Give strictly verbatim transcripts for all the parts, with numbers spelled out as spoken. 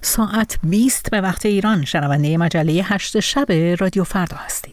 ساعت بیست به وقت ایران. شنونده مجله هشت شب رادیو فردا هستید.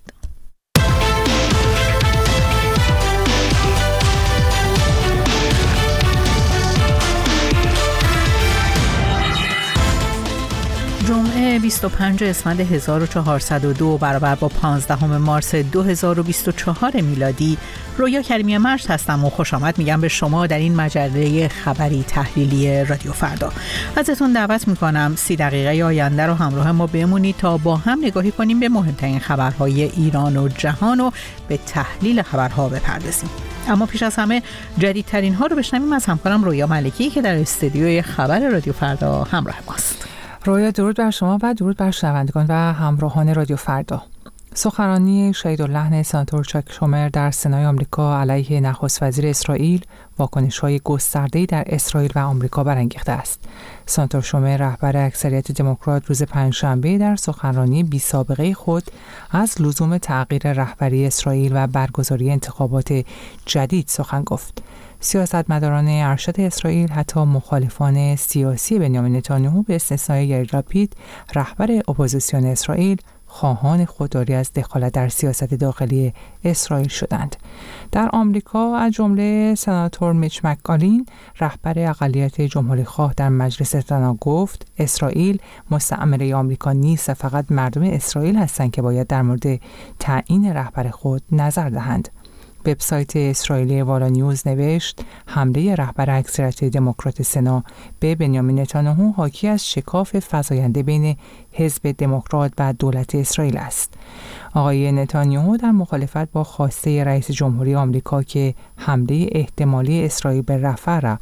جمعه بیست و پنج اسفند هزار و چهارصد و دو برابر با پانزدهم مارس دو هزار و بیست و چهار میلادی. رویا کریمی مرز هستم و خوش آمد میگم به شما در این مجله خبری تحلیلی رادیو فردا. ازتون دعوت میکنم سی دقیقه آینده رو همراه ما بمونید تا با هم نگاهی کنیم به مهمترین خبرهای ایران و جهان و به تحلیل خبرها بپردازیم. اما پیش از همه جدیدترین ها رو بشنویم از همکارم رویا ملکی که در استودیوی خبر رادیو فردا همراه ماست. رویا، درود بر شما و درود بر شنوندگان و همراهان رادیو فردا. سخنرانی شهیداللحن سناتور چاک شومر در سنای آمریکا علیه نخست وزیر اسرائیل واکنش‌های گسترده‌ای در اسرائیل و آمریکا برانگیخته است. سناتور شومر رهبر اکثریت دموکرات روز پنجشنبه در سخنرانی بی‌سابقه خود از لزوم تغییر رهبری اسرائیل و برگزاری انتخابات جدید سخن گفت. سیاستمداران ارشد اسرائیل حتی مخالفان سیاسی بنیامین نتانیاهو به استثنای یائیر لپید رهبر اپوزیسیون اسرائیل خواهان خودداری از دخالت در سیاست داخلی اسرائیل شدند. در آمریکا از جمله سناتور میچ مک‌کالین رهبر اقلیت جمهوری‌خواه در مجلس سنا گفت اسرائیل مستعمره آمریکا نیست و فقط مردم اسرائیل هستند که باید در مورد تعیین رهبر خود نظر دهند. وبسایت اسرائیلی والا نیوز نوشت حمله رهبر اکثریت دموکرات سنا به بنیامین نتانیاهو حاکی از شکاف فزاینده بین حزب دموکرات و دولت اسرائیل است. آقای نتانیاهو در مخالفت با خواسته رئیس جمهوری آمریکا که حمله احتمالی اسرائیل به رفح را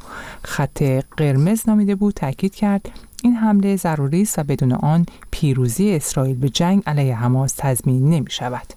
خط قرمز نامیده بود تاکید کرد این حمله ضروری است و بدون آن پیروزی اسرائیل به جنگ علیه حماس تضمین نمی شود.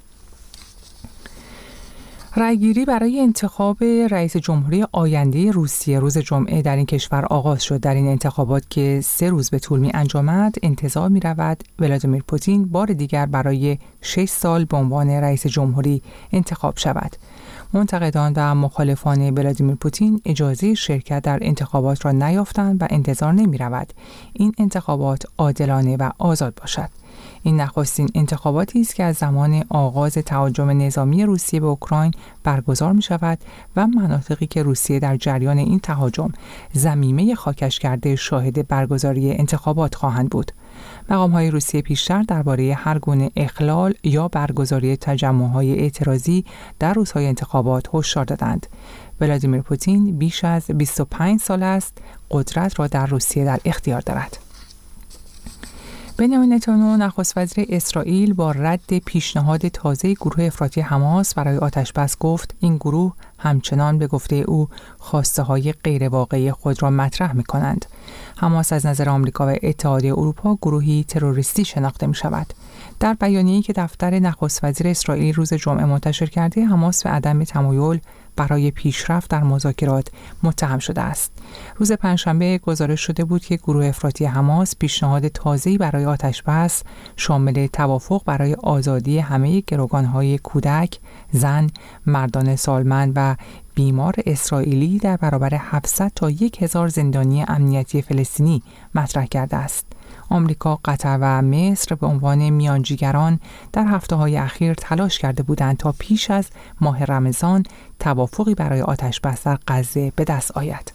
رأیگیری برای انتخاب رئیس جمهوری آینده روسیه روز جمعه در این کشور آغاز شد. در این انتخابات که سه روز به طول می انجامد انتظار می رود ولادیمیر پوتین بار دیگر برای شش سال به عنوان رئیس جمهوری انتخاب شود. منتقدان و مخالفان ولادیمیر پوتین اجازه شرکت در انتخابات را نیافتند و انتظار نمی رود این انتخابات عادلانه و آزاد باشد. این نخستین انتخاباتی است که از زمان آغاز تهاجم نظامی روسیه به اوکراین برگزار می شود و مناطقی که روسیه در جریان این تهاجم ضمیمه خاکش کرده شاهد برگزاری انتخابات خواهند بود. مقام‌های روسیه پیشتر درباره هر گونه اخلال یا برگزاری تجمع‌های اعتراضی در روزهای انتخابات هشدار دادند. ولادیمیر پوتین بیش از بیست و پنج سال است قدرت را در روسیه در اختیار دارد. بنیامین نتانیاهو نخست وزیر اسرائیل با رد پیشنهاد تازه گروه افراطی حماس برای آتش‌بس گفت این گروه همچنان به گفته او خواسته‌های غیرواقعی خود را مطرح می‌کنند. حماس از نظر آمریکا و اتحادیه اروپا گروهی تروریستی شناخته می‌شود. در بیانیه‌ای که دفتر نخست وزیر اسرائیل روز جمعه منتشر کرده، حماس به عدم تمایل برای پیشرفت در مذاکرات متهم شده است. روز پنجشنبه گزارش شده بود که گروه افراطی حماس پیشنهاد تازه‌ای برای آتش‌بس شامل توافق برای آزادی همه گروگان‌های کودک، زن، مردان سالمند و بیمار اسرائیلی در برابر هفتصد تا هزار زندانی امنیتی فلسطینی مطرح کرده است. آمریکا، قطر و مصر به عنوان میانجیگران در هفته‌های اخیر تلاش کرده بودند تا پیش از ماه رمضان توافقی برای آتش‌بس در غزه به دست آید.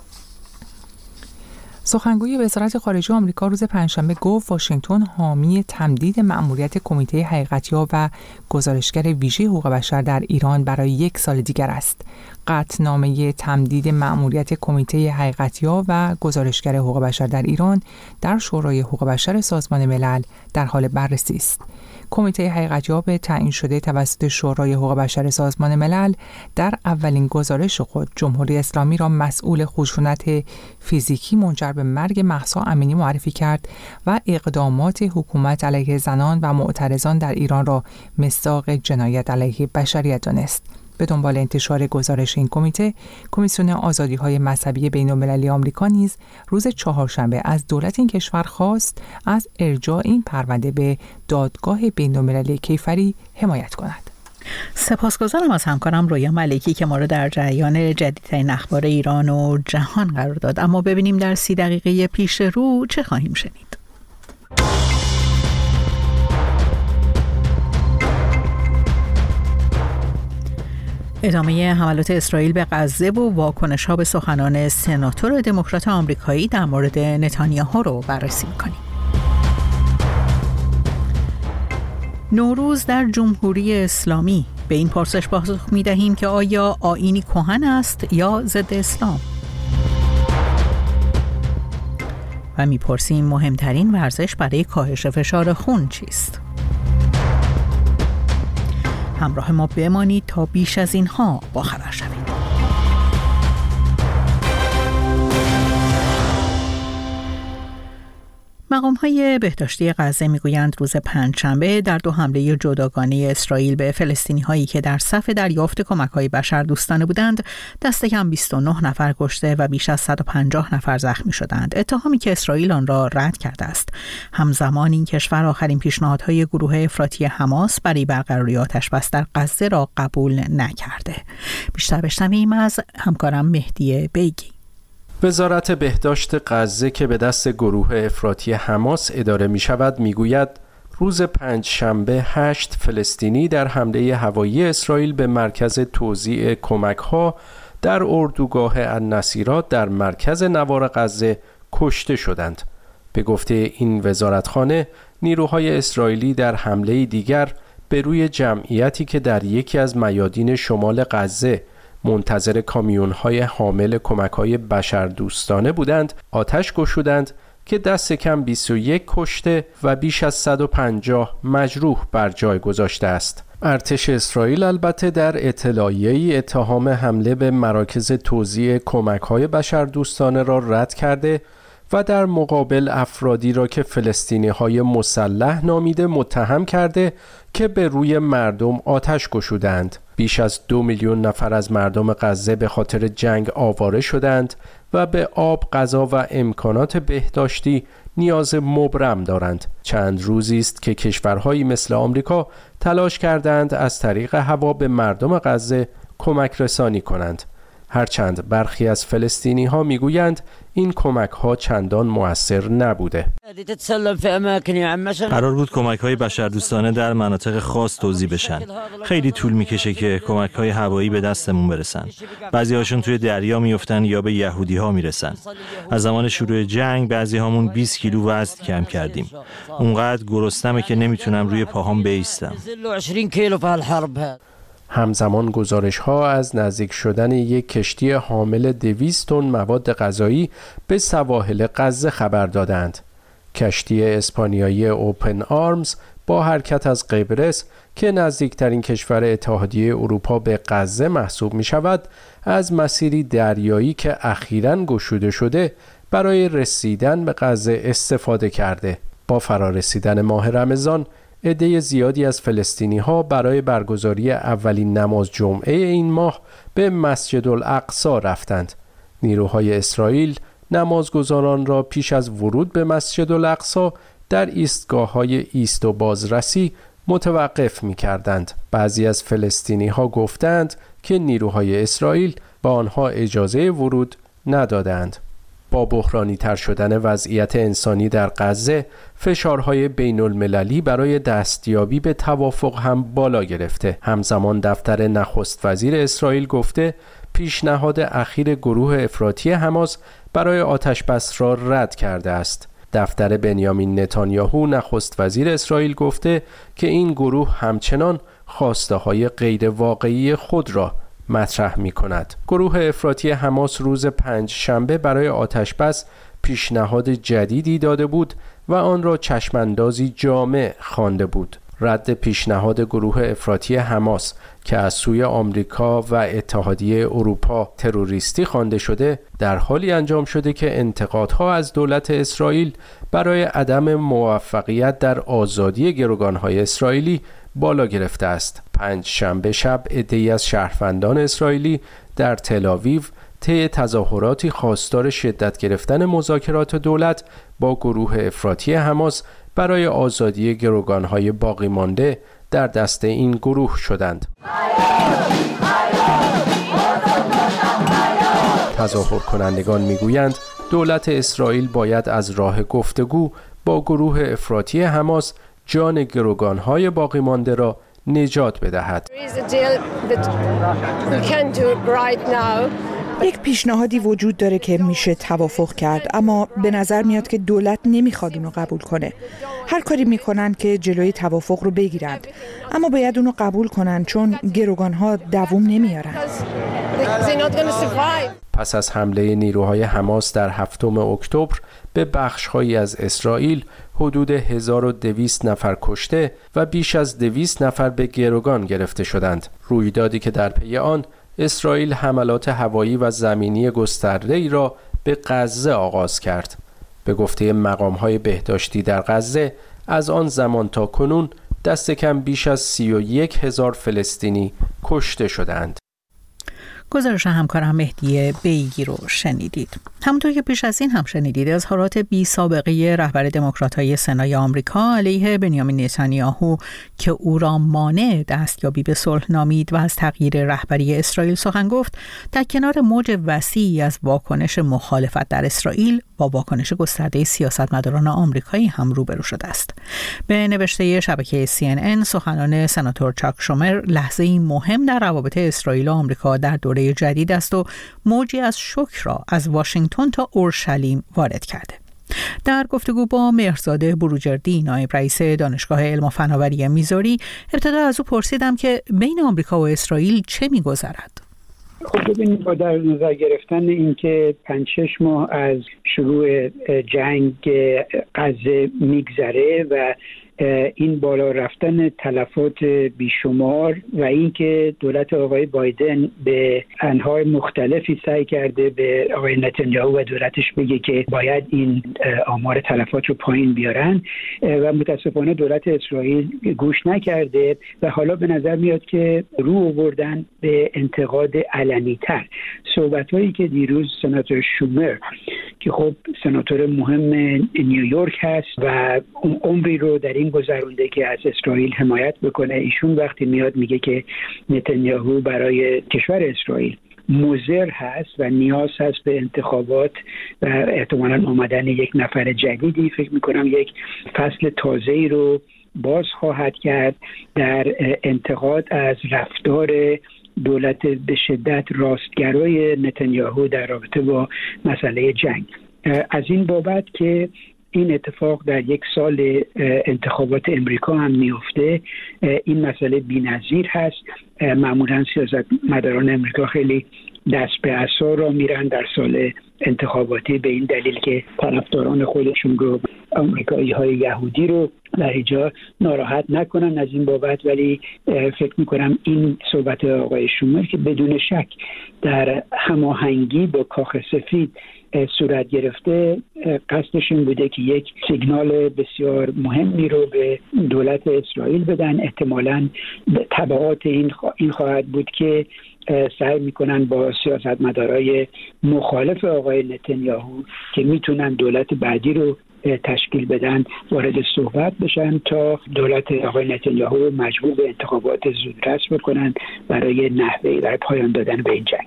سخنگوی وزارت خارجه آمریکا روز پنجشنبه گفت واشنگتن حامی تمدید مأموریت کمیته حقیقت‌یاب و گزارشگر ویژه حقوق بشر در ایران برای یک سال دیگر است. قطعنامه تمدید مأموریت کمیته حقیقت‌یاب و گزارشگر حقوق بشر در ایران در شورای حقوق بشر سازمان ملل در حال بررسی است. کمیته حقیقت‌یاب تعیین شده توسط شورای حقوق بشر سازمان ملل در اولین گزارش خود جمهوری اسلامی را مسئول خشونت فیزیکی منجر به مرگ مهسا امینی معرفی کرد و اقدامات حکومت علیه زنان و معترضان در ایران را مصداق جنایت علیه بشریت دانست. به دنبال انتشار گزارش این کمیته، کمیسیون آزادی‌های مذهبی بین‌المللی آمریکا نیز روز چهارشنبه از دولت این کشور خواست از ارجاع این پرونده به دادگاه بین‌المللی کیفری حمایت کند. سپاسگزارم از همکارم رویا ملکی که ما رو در جریان جدیدترین اخبار ایران و جهان قرار داد. اما ببینیم در سی دقیقه پیش رو چه خواهیم شنید. ادامه حملات اسرائیل به غزه و واکنش‌ها به سخنان سناتور دموکرات آمریکایی در مورد نتانیاهو رو بررسی می‌کنیم. نوروز در جمهوری اسلامی، به این پرسش پاسخ می‌دهیم که آیا آیینی کهن است یا ضد اسلام؟ و می‌پرسیم مهمترین ورزش برای کاهش فشار خون چیست؟ همراه ما بمانید تا بیش از اینها باخبر شوید. مقام‌های بهداشتی غزه میگویند روز پنجشنبه در دو حمله جداگانه اسرائیل به فلسطینی‌هایی که در صف دریافت کمک‌های بشردوستانه بودند، دست کم بیست و نه نفر کشته و بیش از صد و پنجاه نفر زخمی شدند. اتهامی که اسرائیل آن را رد کرده است. همزمان این کشور آخرین پیشنهادهای گروه افراطی حماس برای برقراری آتش‌بس در غزه را قبول نکرده. بیشتر بشنویم از همکارم مهدی بیگی. وزارت بهداشت غزه که به دست گروه افراطی حماس اداره می شود می گوید روز پنج شنبه هشت فلسطینی در حمله هوایی اسرائیل به مرکز توزیع کمک ها در اردوگاه النصیرات در مرکز نوار غزه کشته شدند. به گفته این وزارتخانه، نیروهای اسرائیلی در حمله دیگر به روی جمعیتی که در یکی از میادین شمال غزه منتظر کامیون‌های حامل کمک‌های بشردوستانه بودند، آتش گشودند که دست کم بیست و یک کشته و بیش از صد و پنجاه مجروح بر جای گذاشته است. ارتش اسرائیل البته در اطلاعیه‌ای اتهام حمله به مراکز توزیع کمک‌های بشردوستانه را رد کرده و در مقابل افرادی را که فلسطینی‌های مسلح نامیده متهم کرده که به روی مردم آتش گشودند. بیش از دو میلیون نفر از مردم غزه به خاطر جنگ آواره شدند و به آب، غذا و امکانات بهداشتی نیاز مبرم دارند. چند روزی است که کشورهایی مثل آمریکا تلاش کردند از طریق هوا به مردم غزه کمک رسانی کنند. هرچند برخی از فلسطینی ها میگویند این کمک ها چندان مؤثر نبوده. قرار بود کمک های بشردوستانه در مناطق خاص توزیع بشن. خیلی طول میکشه که کمک های هوایی به دستمون برسن. بعضی هاشون توی دریا میافتن یا به یهودی ها میرسن. از زمان شروع جنگ بعضی هامون بیست کیلو وزن کم کردیم. اونقدر گرسنمه که نمیتونم روی پاهام بایستم. همزمان گزارش‌ها از نزدیک شدن یک کشتی حامل دویست تن مواد غذایی به سواحل غزه خبر دادند. کشتی اسپانیایی اوپن آرمز با حرکت از قبرس که نزدیکترین کشور اتحادیه اروپا به غزه محسوب می شود، از مسیری دریایی که اخیراً گشوده شده برای رسیدن به غزه استفاده کرده. با فرارسیدن ماه رمضان، عده زیادی از فلسطینی ها برای برگزاری اولین نماز جمعه این ماه به مسجد الاقصی رفتند. نیروهای اسرائیل نمازگزاران را پیش از ورود به مسجد الاقصی در ایستگاه‌های ایست و بازرسی متوقف می‌کردند. بعضی از فلسطینی ها گفتند که نیروهای اسرائیل با آنها اجازه ورود ندادند. با بحرانی تر شدن وضعیت انسانی در غزه، فشارهای بین المللی برای دستیابی به توافق هم بالا گرفته. همزمان دفتر نخست وزیر اسرائیل گفته پیشنهاد اخیر گروه افراطی حماس برای آتش‌بس را رد کرده است. دفتر بنیامین نتانیاهو نخست وزیر اسرائیل گفته که این گروه همچنان خواسته‌های غیر واقعی خود را مطرح می کند. گروه افراطی حماس روز پنج شنبه برای آتش‌بس پیشنهاد جدیدی داده بود و آن را چشماندازی جامع خوانده بود. رد پیشنهاد گروه افراطی حماس که از سوی آمریکا و اتحادیه اروپا تروریستی خوانده شده، در حالی انجام شده که انتقادها از دولت اسرائیل برای عدم موفقیت در آزادی گروگانهای اسرائیلی بالا گرفته است. پنج شنبه شب عده‌ای از شهروندان اسرائیلی در تل‌آویو طی تظاهراتی خواستار شدت گرفتن مذاکرات دولت با گروه افراطی حماس برای آزادی گروگانهای باقی مانده در دست این گروه شدند. تظاهر کنندگان میگویند دولت اسرائیل باید از راه گفتگو با گروه افراطی حماس جان گروگانهای باقی مانده را نجات بدهد. یک پیشنهادی وجود داره که میشه توافق کرد، اما به نظر میاد که دولت نمیخواد اونو قبول کنه. هر کاری میکنن که جلوی توافق رو بگیرند، اما باید اونو قبول کنن چون گروگانها دووم نمیارن. پس از حمله نیروهای حماس در هفتم اکتبر به بخش‌هایی از اسرائیل، حدود هزار و دویست نفر کشته و بیش از دویست نفر به گروگان گرفته شدند. رویدادی که در پی آن اسرائیل حملات هوایی و زمینی گسترده‌ای را به غزه آغاز کرد. به گفته مقام‌های بهداشتی در غزه، از آن زمان تا کنون دست کم بیش از سی و یک هزار فلسطینی کشته شدند. گزارش همکارم مهدی بیگی رو شنیدید. همونطور که پیش از این هم شنیدید، اظهارات بی سابقه رهبر دموکرات‌های سنای آمریکا علیه بنیامین نتانیاهو که او را مانع دستیابی به صلح نامید و از تغییر رهبری اسرائیل سخن گفت، در کنار موج وسیعی از واکنش مخالفت در اسرائیل با واکنش گسترده سیاستمداران آمریکایی هم روبرو شده است. به نوشته شبکه سی ان ان، سخنان سناتور چاک شومر لحظه‌ای مهم در روابط اسرائیل و آمریکا در دوره جدید است و موجی از شوک را از واشنگتن تا اورشلیم وارد کرده. در گفتگو با مهرزاد بروجردی، نایب رئیس دانشگاه علم و فناوری میزوری، ابتدا از او پرسیدم که بین آمریکا و اسرائیل چه می‌گذرد؟ خب ببینید، با در نظر گرفتن اینکه پنج شش ماه از شروع جنگ غزه میگذره و این بالا رفتن تلفات بیشمار و اینکه دولت آقای بایدن به انواع مختلفی سعی کرده به آقای نتانیاهو و دولتش بگه که باید این آمار تلفات رو پایین بیارن و متاسفانه دولت اسرائیل گوش نکرده و حالا به نظر میاد که رو آوردن به انتقاد علنی‌تر. صحبت‌هایی که دیروز سناتور شومر که خب سناتور مهم نیویورک هست و عمری رو در این گذرونده که از اسرائیل حمایت بکنه، ایشون وقتی میاد میگه که نتانیاهو برای کشور اسرائیل مضر هست و نیاز هست به انتخابات و احتمالاً آمدن یک نفر جدیدی، فکر میکنم یک فصل تازه‌ای رو باز خواهد کرد در انتقاد از رفتار دولت به شدت راستگرای نتانیاهو در رابطه با مسئله جنگ. از این بابت که این اتفاق در یک سال انتخابات امریکا هم میفته، این مسئله بی‌نظیر هست. معمولا سیاستمداران امریکا خیلی دست به عصا را میرن در سال انتخاباتی به این دلیل که طرفداران خودشون رو، آمریکایی های یهودی رو در اینجا ناراحت نکنن از این بابت. ولی فکر میکنم این صحبت آقای شومر که بدون شک در هماهنگی با کاخ سفید صورت گرفته، قصدش این بوده که یک سیگنال بسیار مهمی رو به دولت اسرائیل بدن. احتمالاً تبعات این این خواهد بود که سعی میکنن با سیاستمدارای مخالف آقای نتانیاهو که میتونن دولت بعدی رو تشکیل بدن وارد صحبت بشن تا دولت آقای نتانیاهو رو مجبور به انتخابات زودرس بکنن برای نحوه برای پایان دادن به این جنگ.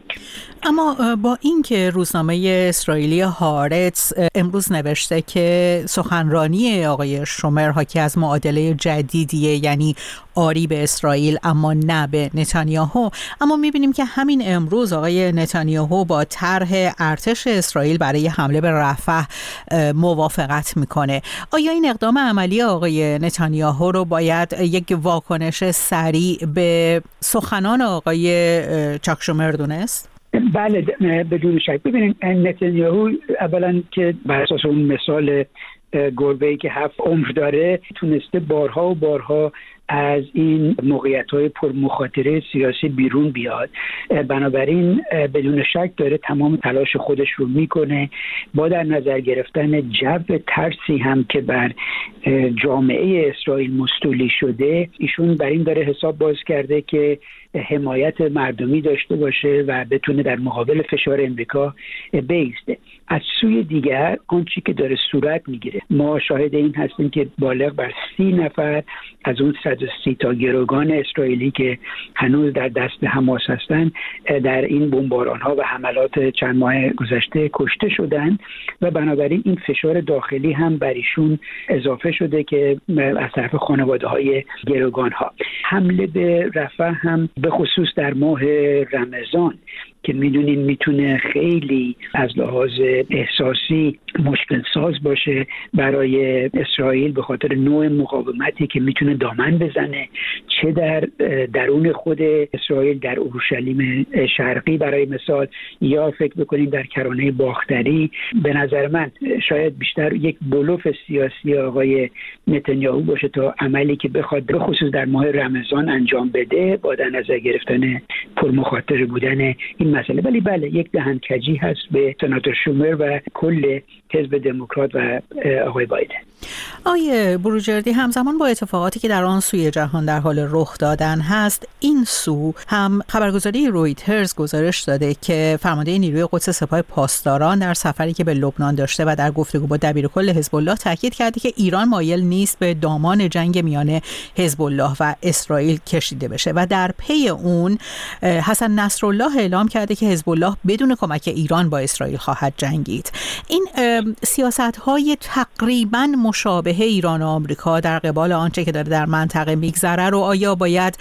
اما با اینکه روزنامه اسرائیلی هارتز امروز نوشته که سخنرانی آقای شومر حاکی از معادله جدیدیه، یعنی آری به اسرائیل اما نه به نتانیاهو، اما میبینیم که همین امروز آقای نتانیاهو با طرح ارتش اسرائیل برای حمله به رفح موافقت میکنه. آیا این اقدام عملی آقای نتانیاهو رو باید یک واکنش سریع به سخنان آقای چاک شومر دونست؟ بله، بدون شک. ببینید، نتانیاهو اولا که بر اساس اون مثال گربه‌ای که هفت عمر داره تونسته بارها و بارها از این موقعیت‌های پرمخاطره سیاسی بیرون بیاد، بنابراین بدون شک داره تمام تلاش خودش رو میکنه. با در نظر گرفتن جو ترسی هم که بر جامعه اسرائیل مستولی شده، ایشون بر این داره حساب باز کرده که حمایت مردمی داشته باشه و بتونه در مقابل فشار امریکا بایسته. از سوی دیگر آنچه که داره صورت میگیره، ما شاهد این هستیم که بالغ بر سی نفر از اون صد و سی تا گروگان اسرائیلی که هنوز در دست حماس هستن در این بمباران ها و حملات چند ماه گذشته کشته شدن و بنابراین این فشار داخلی هم بر ایشون اضافه شده که از طرف خانواده های گروگان ها. حمله به رفح هم به خصوص در ماه رمضان که میدونین میتونه خیلی از لحاظ احساسی مشکل ساز باشه برای اسرائیل به خاطر نوع مقاومتی که میتونه دامن بزنه، چه در درون خود اسرائیل در اورشلیم شرقی برای مثال، یا فکر بکنین در کرانه باختری. به نظر من شاید بیشتر یک بلوف سیاسی آقای نتانیاهو باشه تا عملی که بخواد به خصوص در ماه رمضان انجام بده با در نظر گرفتن پرمخاطره بودن این مسئله. ولی بله یک دهنکجی هست به سناتور شومر و کل حزب دموکرات و آقای بایدن. آقای بروجردی، همزمان با اتفاقاتی که در آن سوی جهان در حال رخ دادن هست، این سو هم خبرگزاری رویترز گزارش داده که فرمانده نیروی قدس سپاه پاسداران در سفری که به لبنان داشته و در گفتگو با دبیرکل حزب الله تاکید کرده که ایران مایل نیست به دامان جنگ میان حزب الله و اسرائیل کشیده بشه و در پی اون حسن نصرالله اعلام کرده که حزب الله بدون کمک ایران با اسرائیل خواهد جنگید. این سیاست‌های تقریباً مشابه ایران و آمریکا در قبال آنچه که داره در منطقه میگذره رو آیا باید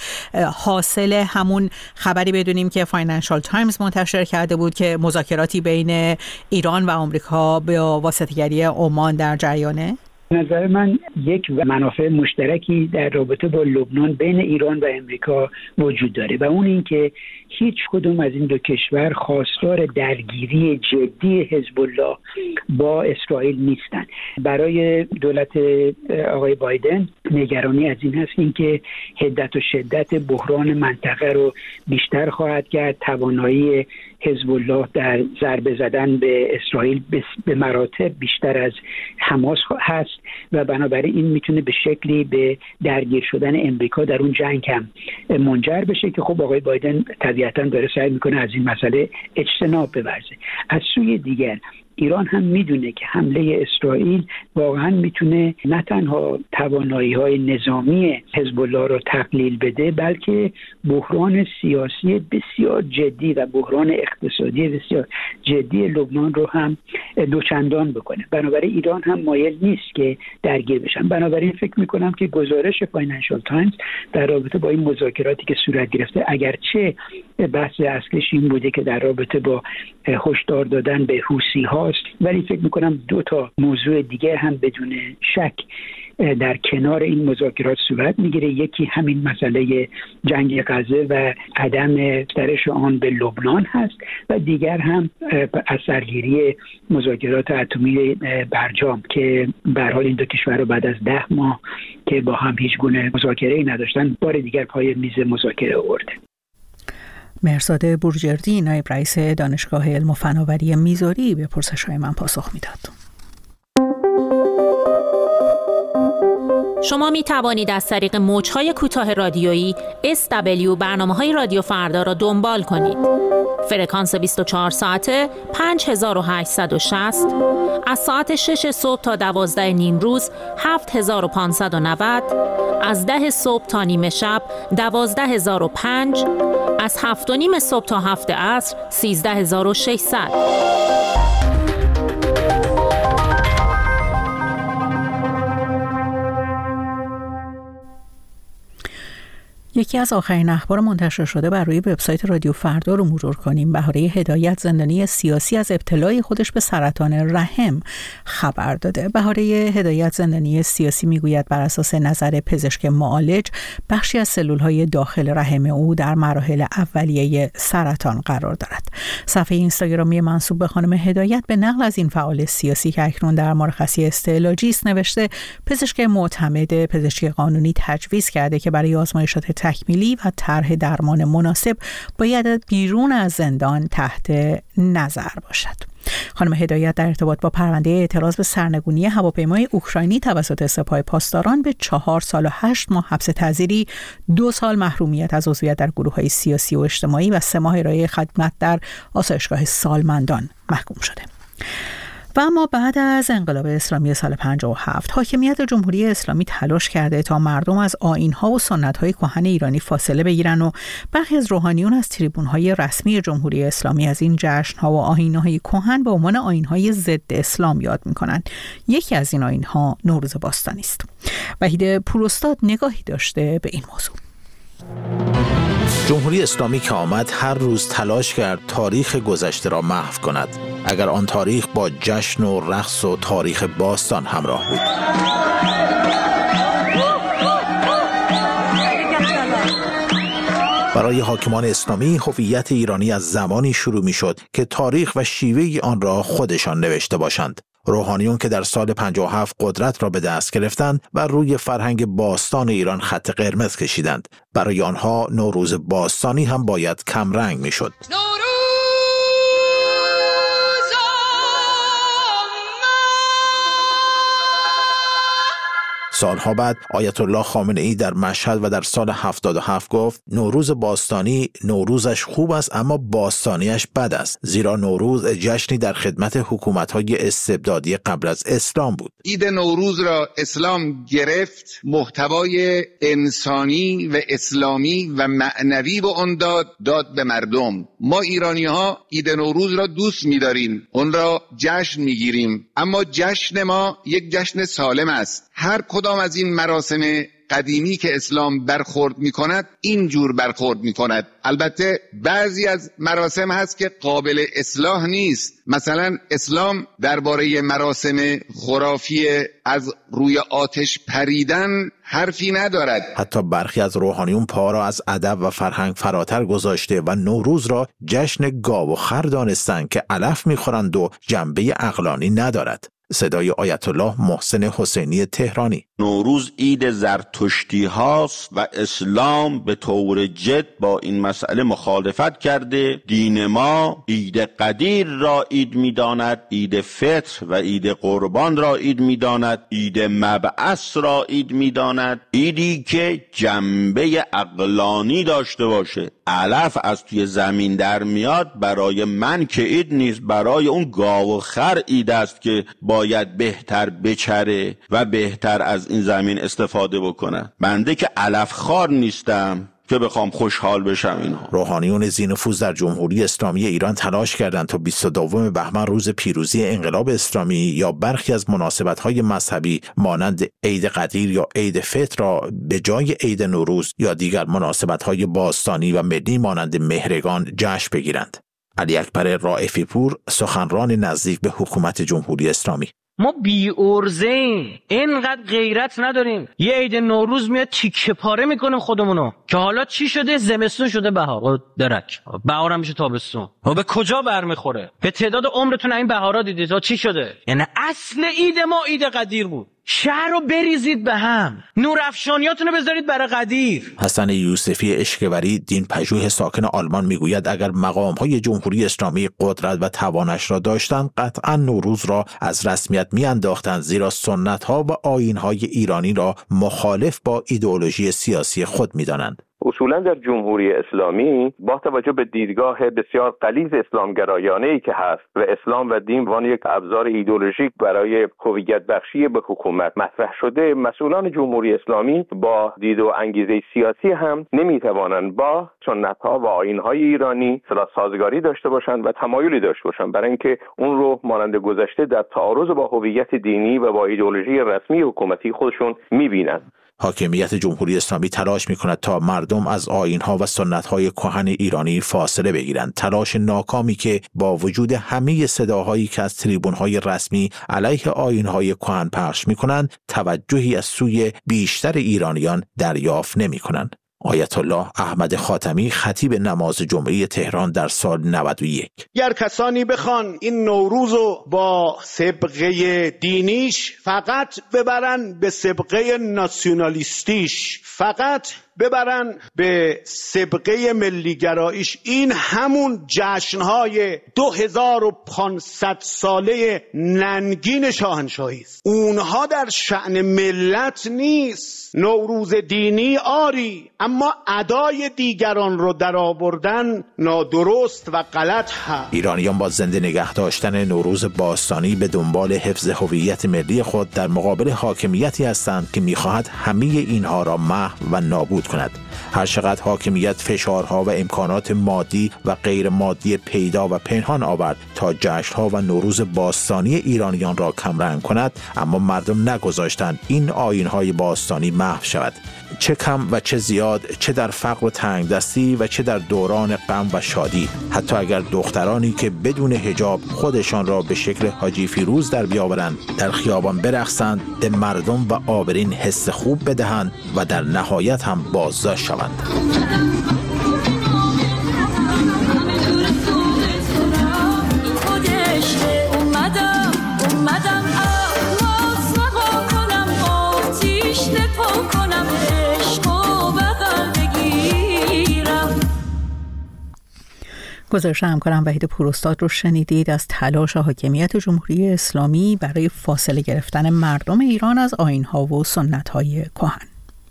حاصل همون خبری بدونیم که فاینانشال تایمز منتشر کرده بود که مذاکراتی بین ایران و آمریکا به واسطه‌گری عمان در جریانه؟ نظر من یک منافع مشترکی در رابطه با لبنان بین ایران و امریکا وجود داره و اون این که هیچ کدوم از این دو کشور خواستار درگیری جدی حزب الله با اسرائیل نیستن. برای دولت آقای بایدن نگرانی از این هست این که حدت و شدت بحران منطقه رو بیشتر خواهد کرد، توانایی حزب الله در ضربه زدن به اسرائیل به مراتب بیشتر از حماس هست و بنابراین این میتونه به شکلی به درگیر شدن امریکا در اون جنگ هم منجر بشه که خب آقای بایدن طبیعتاً داره سعی میکنه از این مسئله اجتناب بورزه. از سوی دیگر ایران هم میدونه که حمله اسرائیل واقعا میتونه نه تنها توانایی‌های نظامی حزب الله رو تقلیل بده بلکه بحران سیاسی بسیار جدی و بحران اقتصادی بسیار جدی لبنان رو هم دوچندان بکنه. بنابراین ایران هم مایل نیست که درگیر بشن. بنابراین فکر میکنم که گزارش فاینانشال تایمز در رابطه با این مذاکراتی که صورت گرفته، اگرچه بحث اصلیش این بوده که در رابطه با هشدار دادن به حوثی‌ها، ولی فکر میکنم دو تا موضوع دیگه هم بدون شک در کنار این مذاکرات صورت میگیره. یکی همین مسئله جنگ غزه و عدم گسترش آن به لبنان هست و دیگر هم از سرگیری مذاکرات اتمی برجام که به هر حال این دو کشور رو بعد از ده ماه که با هم هیچ گونه مذاکره‌ای نداشتن بار دیگر پای میز مذاکره آورده. مهرزاد بروجردی، نایب رئیس دانشگاه علم و فناوری میزوری، به پرسش‌های من پاسخ میداد. شما می توانید از طریق موج‌های کوتاه رادیویی اس دبلیو برنامه‌های رادیو فردا را دنبال کنید. فرکانس بیست و چهار ساعته پنج هزار و هشتصد و شصت، از ساعت شش صبح تا دوازده نیم روز هفت هزار و پانصد و نود، از ده صبح تا نیمه شب دوازده هزار و پنج، از هفت و نیم صبح تا هفت عصر سیزده هزار و ششصد. یکی از آخرین اخبار منتشر شده بر روی وبسایت رادیو فردا رو مرور کنیم. بهاره هدایت، زندانی سیاسی، از ابتلای خودش به سرطان رحم خبر داده. بهاره هدایت، زندانی سیاسی، میگوید بر اساس نظر پزشک معالج بخشی از سلول‌های داخل رحم او در مراحل اولیه سرطان قرار دارد. صفحه اینستاگرامی منسوب به خانم هدایت به نقل از این فعال سیاسی که اکنون در مرخصی استعلاجی است نوشته پزشک معتمد پزشکی قانونی تجویز کرده که برای آزمایشات تکمیلی و طرح درمان مناسب باید بیرون از زندان تحت نظر باشد. خانم هدایت در ارتباط با پرونده اعتراض به سرنگونی هواپیمای اوکراینی توسط سپاه پاسداران به چهار سال و هشت ماه حبس تعزیری، دو سال محرومیت از عضویت در گروه‌های سیاسی و اجتماعی و سه ماه ارائه خدمت در آسایشگاه سالمندان محکوم شده. و اما بعد از انقلاب اسلامی سال پنجاه و هفت حاکمیت جمهوری اسلامی تلاش کرده تا مردم از آیین‌ها و سنت‌های کهن ایرانی فاصله بگیرن و برخی از روحانیون از تریبون‌های رسمی جمهوری اسلامی از این جشن‌ها و آیین‌های کهن به عنوان آیین‌های ضد اسلام یاد می‌کنند. یکی از این آیین‌ها نوروز باستانی است. وحید پوراستاد نگاهی داشته به این موضوع. جمهوری اسلامی که آمد هر روز تلاش کرد تاریخ گذشته را محو کند، اگر آن تاریخ با جشن و رقص و تاریخ باستان همراه بود. برای حاکمان اسلامی هویت ایرانی از زمانی شروع می شد که تاریخ و شیوه آن را خودشان نوشته باشند. روحانیون که در سال پنجاه و هفت قدرت را به دست گرفتند و روی فرهنگ باستان ایران خط قرمز کشیدند. برای آنها نوروز باستانی هم باید کمرنگ می شد. سالها بعد آیت الله خامنه ای در مشهد و در سال هفتاد و هفت گفت نوروز باستانی نوروزش خوب است اما باستانیش بد است، زیرا نوروز جشنی در خدمت حکومت‌های استبدادی قبل از اسلام بود. عید نوروز را اسلام گرفت، محتوای انسانی و اسلامی و معنوی به آن داد داد به مردم. ما ایرانی‌ها عید نوروز را دوست می‌داریم، اون را جشن می‌گیریم، اما جشن ما یک جشن سالم است. هر کدام از این مراسم قدیمی که اسلام برخورد می کند این جور برخورد می کند. البته بعضی از مراسم هست که قابل اصلاح نیست. مثلا اسلام درباره مراسم خرافی از روی آتش پریدن حرفی ندارد. حتی برخی از روحانیون پا را از ادب و فرهنگ فراتر گذاشته و نوروز را جشن گاو و خر دانستند که علف می‌خورند و جنبه عقلانی ندارد. صدای آیت الله محسن حسینی تهرانی. نوروز عید زرتشتی هاست و اسلام به طور جد با این مسئله مخالفت کرده. دین ما عید قدیر را عید می داند، عید فطر و عید قربان را عید می داند، عید مبعث را عید می داند، عیدی که جنبه عقلانی داشته باشه. علف از توی زمین در میاد، برای من که عید نیست، برای اون گاو و خر عید است که باید بهتر بچره و بهتر از این زمین استفاده بکنه. بنده که علف خار نیستم که بخوام خوشحال بشم. اینها روحانیون ذی‌نفوذ در جمهوری اسلامی ایران تلاش کردند تا بیست و دوم بهمن روز پیروزی انقلاب اسلامی یا برخی از مناسبت‌های مذهبی مانند عید قدیر یا عید فطر را به جای عید نوروز یا دیگر مناسبت‌های باستانی و ملی مانند مهرگان جشن بگیرند. علی اکبر رائفی پور، سخنران نزدیک به حکومت جمهوری اسلامی: ما بی ارزه‌ایم، اینقدر غیرت نداریم. یه عید نوروز میاد تیکه پاره میکنه خودمونو که حالا چی شده؟ زمستون شده بهار، درک بهار هم میشه تابستون. ها به کجا برمیخوره؟ به تعداد عمرتون این بهارا دیدید ها چی شده؟ یعنی اصل عید ما عید قدیر بود. شهر رو بریزید به هم، نورافشانیاتون رو بذارید برای قدیر. حسن یوسفی اشکوری، دین پژوه ساکن آلمان، میگوید اگر مقام‌های جمهوری اسلامی قدرت و توانش را داشتند قطعا نوروز را از رسمیت میانداختند، زیرا سنت‌ها و آیین‌های ایرانی را مخالف با ایدئولوژی سیاسی خود می‌دانند. اصولا در جمهوری اسلامی با توجه به دیدگاه بسیار غلیظ اسلامگرایانه‌ای که هست و اسلام و دین وان یک ابزار ایدئولوژیک برای هویت بخشی به حکومت مطرح شده، مسئولان جمهوری اسلامی با دید و انگیزه سیاسی هم نمیتوانند با سنت‌ها و آیین‌های ایرانی صلح سازگاری داشته باشند و تمایلی داشته باشند برای اینکه اون رو مانند گذشته در تعارض با هویت دینی و با ایدئولوژی رسمی حکومتی خودشون می‌بینند. حاکمیت جمهوری اسلامی تلاش می‌کند تا مردم از آیین‌ها و سنت‌های کهن ایرانی فاصله بگیرند. تلاش ناکامی که با وجود همه صداهایی که از تریبون‌های رسمی علیه آیین‌های کهن پخش می‌کنند، توجهی از سوی بیشتر ایرانیان دریافت نمی‌کنند. آیت الله احمد خاتمی، خطیب نماز جمعه تهران در سال نود و یک: گر کسانی بخوان این نوروزو با سابقه دینیش فقط ببرن به سابقه ناسیونالیستیش، فقط ببرن به سابقه ملیگراییش. این همون جشنهای دو هزار و پانصد ساله ننگین شاهنشاهی است. اونها در شأن ملت نیست. نوروز دینی آری، اما ادای دیگران رو در آوردن نادرست و غلط هست. ایرانیان با زنده نگه داشتن نوروز باستانی به دنبال حفظ هویت ملی خود در مقابل حاکمیتی هستند که می‌خواهد همه اینها را محو و نابود کند. هر چقدر حاکمیت فشارها و امکانات مادی و غیر مادی پیدا و پنهان آورد تا جشن‌ها و نوروز باستانی ایرانیان را کمرنگ کند، اما مردم نگذاشتند این آیین‌های باستانی محو شود. چه کم و چه زیاد، چه در فقر و تنگدستی و چه در دوران غم و شادی. حتی اگر دخترانی که بدون حجاب خودشان را به شکل حاجی فیروز در بیاورند، در خیابان برقصند، به مردم و آبرین حس خوب بدهند و در نهایت هم بازداشت شوند. گزارش همکارم وحید پوراستاد رو شنیدید از تلاش حاکمیت جمهوری اسلامی برای فاصله گرفتن مردم ایران از آیین‌ها و سنت‌های کهن.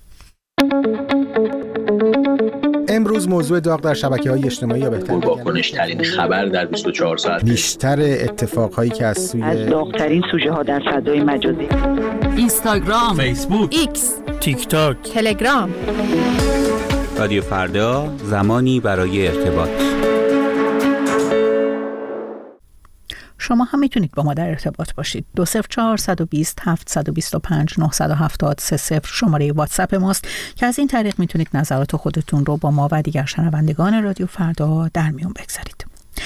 امروز موضوع داغ در شبکه‌های اجتماعی یا بهتر واکنش‌ترین خبر در بیست و چهار ساعت، بیشتر اتفاقهایی که از سوی از داغ‌ترین سوژه‌ها در فضای مجازی، اینستاگرام، فیسبوک، ایکس، تیک تاک، تلگرام. رادیو فردا، زمانی برای ارتباط. شما هم میتونید با ما در ارتباط باشید. دو صفر چهار صد و بیست هفتصد و بیست و پنج نهصد و هفتاد سه صفر شماره واتساپ ماست که از این طریق میتونید نظرات خودتون رو با ما و دیگر شنوندگان رادیو فردا در میون بگذارید.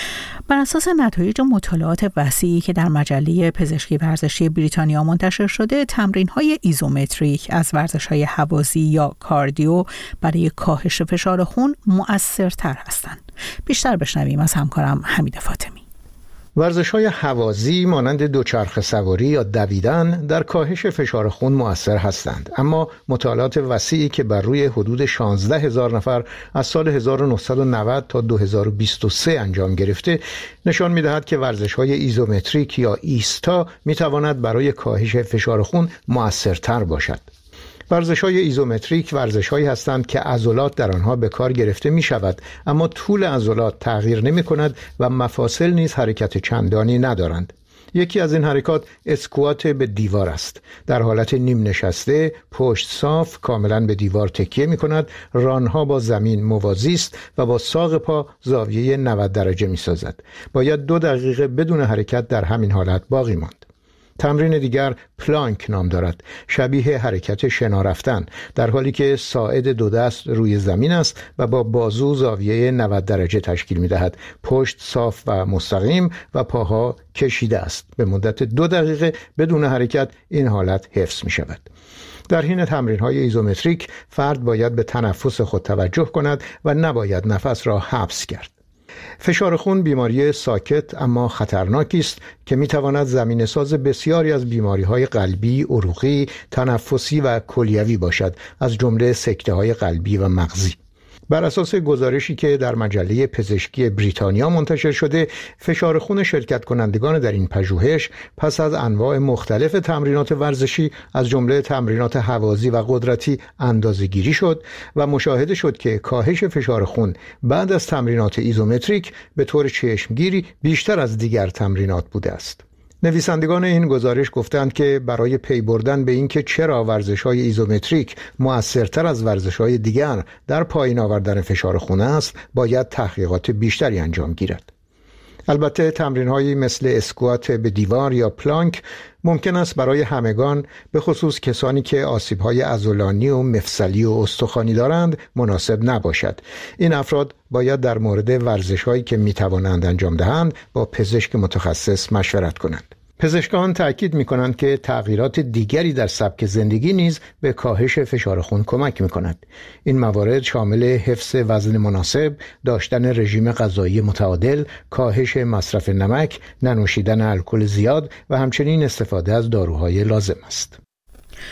بر اساس نتایج مطالعات وسیعی که در مجله پزشکی ورزشی بریتانیا منتشر شده، تمرین‌های ایزومتریک از ورزش‌های هوازی یا کاردیو برای کاهش فشار خون مؤثرتر هستند. بیشتر بشنویم از همکارم حمید فاطمی. ورزش‌های هوازی مانند دوچرخه سواری یا دویدن در کاهش فشار خون مؤثر هستند، اما مطالعات وسیعی که بر روی حدود شانزده هزار نفر از سال هزار و نهصد و نود تا دو هزار و بیست و سه انجام گرفته نشان می‌دهد که ورزش‌های ایزومتریک یا ایستا می‌تواند برای کاهش فشار خون مؤثرتر باشد. ورزش‌های ایزومتریک ورزش‌هایی هستند که عضلات در آنها به کار گرفته می‌شود، اما طول عضلات تغییر نمی‌کند و مفاصل نیز حرکت چندانی ندارند. یکی از این حرکات اسکوات به دیوار است. در حالت نیم نشسته، پشت صاف، کاملا به دیوار تکیه می‌کند، ران‌ها با زمین موازی است و با ساق پا زاویه نود درجه می‌سازد. باید دو دقیقه بدون حرکت در همین حالت باقی ماند. تمرین دیگر پلانک نام دارد، شبیه حرکت شنا رفتن، در حالی که ساعد دو دست روی زمین است و با بازو زاویه نود درجه تشکیل می دهد. پشت صاف و مستقیم و پاها کشیده است. به مدت دو دقیقه بدون حرکت این حالت حفظ می شود. در حین تمرین‌های ایزومتریک فرد باید به تنفس خود توجه کند و نباید نفس را حبس کرد. فشار خون بیماری ساکت اما خطرناکی است که میتواند زمینه‌ساز بسیاری از بیماری‌های قلبی، عروقی، تنفسی و کلیوی باشد، از جمله سکته‌های قلبی و مغزی. بر اساس گزارشی که در مجله پزشکی بریتانیا منتشر شده، فشار خون شرکت کنندگان در این پژوهش پس از انواع مختلف تمرینات ورزشی از جمله تمرینات هوازی و قدرتی اندازه‌گیری شد و مشاهده شد که کاهش فشار خون بعد از تمرینات ایزومتریک به طور چشمگیری بیشتر از دیگر تمرینات بوده است. نویسندگان این گزارش گفتند که برای پی بردن به اینکه چرا ورزش‌های ایزومتریک مؤثرتر از ورزش‌های دیگر در پایین آوردن فشار خون است، باید تحقیقات بیشتری انجام گیرد. البته تمرین‌هایی مثل اسکوات به دیوار یا پلانک ممکن است برای همگان، به خصوص کسانی که آسیب‌های عضلانی و مفصلی و استخوانی دارند، مناسب نباشد. این افراد باید در مورد ورزش‌هایی که می‌توانند انجام دهند با پزشک متخصص مشورت کنند. پزشکان تأکید می‌کنند که تغییرات دیگری در سبک زندگی نیز به کاهش فشار خون کمک می‌کند. این موارد شامل حفظ وزن مناسب، داشتن رژیم غذایی متعادل، کاهش مصرف نمک، ننوشیدن الکل زیاد و همچنین استفاده از داروهای لازم است.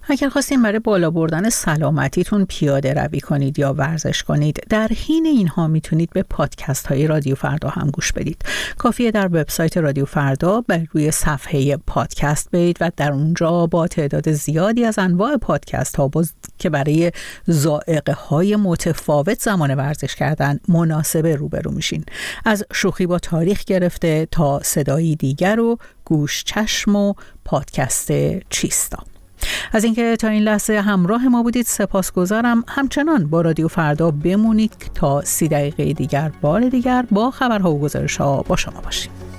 اگر خواستین برای بالا بردن سلامتیتون پیاده روی کنید یا ورزش کنید، در حین اینها میتونید به پادکست های رادیو فردا هم گوش بدید. کافیه در وبسایت رادیو فردا بر روی صفحه پادکست برید و در اونجا با تعداد زیادی از انواع پادکست ها باز که برای ذائقه های متفاوت زمان ورزش کردن مناسبه روبرو میشین. از شوخی با تاریخ گرفته تا صدایی دیگر و گوش چشم و پادکست چیستا. از اینکه تا این لحظه همراه ما بودید سپاسگزارم. همچنان با رادیو فردا بمونید تا سی دقیقه دیگر بار دیگر با خبرها و گزارش‌ها با شما باشیم.